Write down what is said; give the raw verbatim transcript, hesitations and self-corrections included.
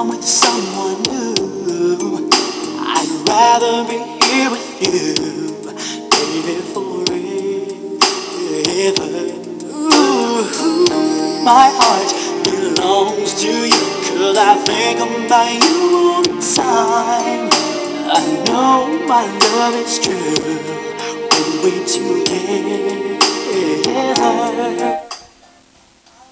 I'm with someone new, I'd rather be here with you, baby, forever. Ooh, my heart belongs to you, 'cause I think about you all the time. I know my love is true when we together.